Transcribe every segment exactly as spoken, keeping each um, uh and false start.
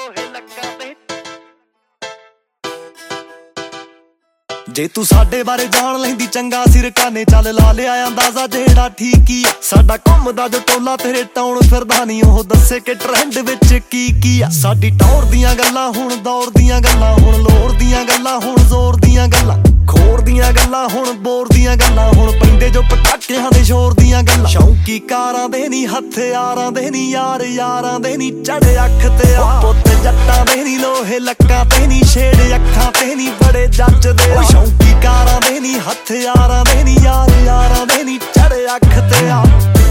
ਲੋਹੇ ਲੱਕਾਂ ਤੇ। ਜੇ ਤੂੰ ਸਾਡੇ ਬਾਰੇ ਜਾਣ ਲੈਂਦੀ ਚੰਗਾ ਸਿਰ ਕਾਨੇ ਚੱਲ ਲਾ ਲਿਆ ਅੰਦਾਜ਼ਾ ਜਿਹੜਾ ਠੀਕ ਹੀ ਆ। ਸਾਡਾ ਘੁੰਮਦਾ ਜੋ ਟੋਲਾ ਤੇਰੇ ਟਾਉਣ ਫਿਰਦਾ ਨੀ ਉਹ ਦੱਸੇ ਕਿ ਟ੍ਰੈਂਡ ਵਿੱਚ ਕੀ ਕੀ ਆ। ਸਾਡੀ ਟੌਰ ਦੀਆਂ ਗੱਲਾਂ ਹੁਣ ਦੌਰ ਦੀਆਂ ਗੱਲਾਂ, ਹੁਣ ਲੋਰ ਦੀਆਂ ਗੱਲਾਂ, ਹੁਣ ਜ਼ੋਰ ਦੀਆਂ ਗੱਲਾਂ, ਖੋਰ ਦੀਆਂ ਗੱਲਾਂ, ਹੁਣ ਬੋਰ ਦੀਆਂ ਗੱਲਾਂ, ਹੁਣ ਪੈਂਦੇ ਜੋ ਪਟਾਕਿਆਂ ਦੇ ਸ਼ੋਰ ਦੀਆਂ ਗੱਲਾਂ। ਸ਼ੌਂਕੀ ਕਾਰਾਂ ਦੇ ਨੀ ਹਥਿਆਰਾਂ ਦੇ ਨੀ ਯਾਰ ਯਾਰਾਂ ਦੇ ਨੀ ਚੜੇ ਅੱਖ ਤੇ ਆ। ਪੁੱਤ ਜੱਟਾਂ ਦੇ ਨੀ ਲੋਹੇ ਲੱਕਾਂ ਤੇ ਨੀ ਛੇੜ ਅੱਖਾਂ ਤੇ ਨੀ ਬੜੇ ਜੱਚਦੇ ਆ। ਸ਼ੌਂਕੀ ਕਾਰਾਂ ਦੇ ਨੀ ਹਥਿਆਰਾਂ ਦੇ ਨੀ ਯਾਰ ਯਾਰਾਂ ਦੇ ਨੀ ਚੜੇ ਅੱਖ ਤੇ ਆ।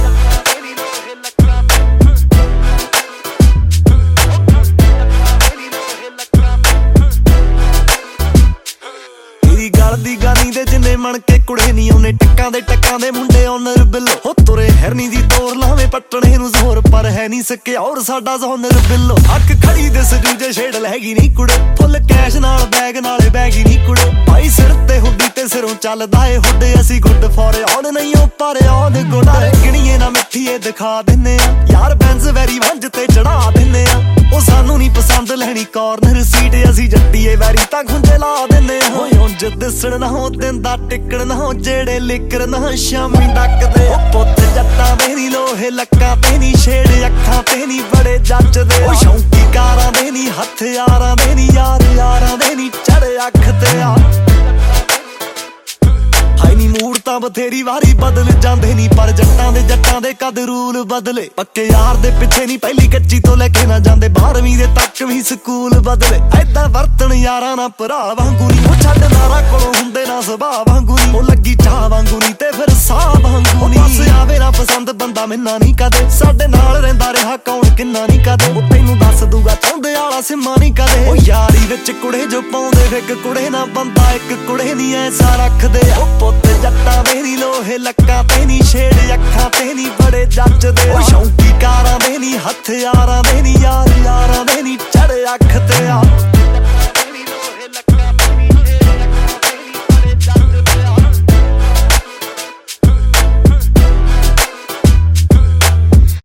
ਗਲ ਦੀ ਗਾਨੀ ਦੇ ਜਿੰਨੇ ਮਣ ਕੇ ਕੁੜੇ ਨੀ ਉਹਨੇ ਟੱਕਾਂ ਦੇ ਟੱਕਾਂ ਦੇ ਮੁੰਡੇ ਓਨਰ ਬਿੱਲੋ ਹੋ ਤੁਰੇ ਹੈਰਨੀ ਦੀ ਤੋਰ ਲਾਵੇਂ ਪੱਟਣੇ ਨੂੰ ਜ਼ੋਰ ਪਰ ਹੈ ਨੀ ਸਕਿਆ ਔਰ ਸਾਡਾ ਜ਼ੋਨਰ ਬਿੱਲੋ। ਅੱਖ ਖੜੀ ਦੇ ਸਜੂਜੇ ਛੇੜ ਲੈਗੀ ਨੀ ਕੁੜੇ ਫੁੱਲ ਕੈਸ਼ ਨਾਲ ਬੈਗ ਨਾਲੇ ਬੈਗੀ ਨੀ ਕੁੜੇ ਭਾਈ ਸਿਰ ਤੇ ਹੁੱਡੀ ਤੇ ਸਿਰੋਂ ਚੱਲਦਾ ਏ ਹੁੱਡੇ ਅਸੀਂ ਗੁੱਡ ਫੋਰ ਆਨ ਨਹੀਂ ਉਹ ਪਰ ਆਨ ਗੁੱਡਾ ਗਿਣੀਏ ਨਾ ਮਿੱਠੀਏ ਦਿਖਾ ਦਿੰਨੇ ਆ ਯਾਰ ਬੈਂਜ਼ ਵੈਰੀ ਵੰਜ ਤੇ ਚੜਾ ਦਿੰਨੇ ਆ। ਉਹ ਸਾਨੂੰ ਨੀ ਪਸੰਦ ਲੈਣੀ ਕਾਰਨਰ ਸੀਟ ਅਸੀਂ ਜੱਟੀਏ ਵੈਰੀ ਤਾਂ ਖੁੰਝੇ ਲਾ ਦਿੰਨੇ ਆ। ਓਏ ਉਂਝ ਦਿਸਣ ਨਾ ਹੋ ਦਿੰਦਾ ਟਿਕਣ ਨਾ ਹੋ ਜਿਹੜੇ ਲਿਕਰ ਨਾ ਸ਼ਾਮੀ ਡੱਕਦੇ। ਉਹ ਪੁੱਤ ਜੱਟਾਂ ਦੇ ਨੀ ਲੋਹੇ ਲੱਕਾਂ ਤੇ ਨੀ ਛੇੜ ਅੱਖਾਂ ਤੇ ਨੀ ਬੜੇ ਜੱਚਦੇ। ਉਹ ਸ਼ੌਂਕੀ ਕਾਰਾਂ ਦੇ ਨੀ ਹਥਿਆਰਾਂ ਦੇ ਨੀ ਯਾਰ ਯਾਰਾਂ ਦੇ ਨੀ ਚੜੇ ਅੱਖ ਤੇ ਆ। ਹਾਈ ਨੀ ਮੂਡ ਤਾਂ ਬਥੇਰੀ ਵਾਰੀ ਬਦਲ ਜਾਂਦੇ ਨੀ ਪਰ ਜੱਟਾਂ ਦੇ ਜੱਟਾਂ ਦੇ ਕਦ ਰੂਲ ਬਦਲੇ। ਪੱਕੇ ਯਾਰ ਦੇ ਪਿੱਛੇ ਨੀ ਪਹਿਲੀ ਕੱਚੀ ਤੋਂ ਲੈ ਕੇ ਨਾ ਜਾਂਦੇ ਬਾਰਵੀਂ ਦੇ ਤੱਕ ਵੀ ਸਕੂਲ ਬਦਲੇ। ਐਦਾਂ ਵਰਤਣ ਯਾਰਾਂ ਨਾ ਭਰਾ ਵਾਂਗੂ ਨੀ ਉਹ ਛੱਡ ਨਾਰਾ ਕੋਲੋਂ ਹੁੰਦੇ ਨਾ ਸੁਭਾਅ ਵਾਂਗੂ ਨੀ ਉਹ ਲੱਗੀ ਚਾਹ ਵਾਂਗੂ ਨੀ ਤੇ ਫਿਰ ਸਾਹ ਵਾਂਗੂ ਨੀ। ਬਸ ਆਵੇ ਨਾ ਪਸੰਦ ਬੰਦਾ ਮਿੰਨਾ ਨੀ ਕਦੇ ਸਾਡੇ ਨਾਲ ਰਹਿੰਦਾ ਰਿਹਾ ਕੌਣ ਕਿੰਨਾ ਨੀ ਕਦੇ ਉਹ ਤੈਨੂੰ ਦੱਸ ਦੂਗਾ ਚਾਹੁੰਦੇ ਆਲਾ ਸਿੰਮਾ ਨੀ ਕਦੇ। ਉਹ ਯਾਰੀ ਵਿੱਚ ਕੁੜੇ ਜੋ ਪਾਉਂਦੇ ਫਿੱਕ ਕੁੜੇ ਨਾ ਬੰਦਾ ਇੱਕ ਕੁੜੇ ਨੀ ਐਸਾ ਰੱਖਦੇ ਆ। ਉਹ ਪੁੱਤ ਜੱਟਾਂ ਦੇ ਨੀ ਲੋਹੇ ਲੱਕਾਂ ਤੇ ਨੀ ਛੇੜ ਅੱਖਾਂ ਤੇ ਨੀ ਬੜੇ ਜੱਚਦੇ। ਉਹ ਸ਼ੌਂਕੀ ਕਾਰਾਂ ਦੇ ਨੀ ਹਥਿਆਰਾਂ ਦੇ ਨੀ ਯਾਰ ਯਾਰਾਂ ਦੇ ਨੀ ਚੜੇ ਅੱਖ ਤੇ ਆ।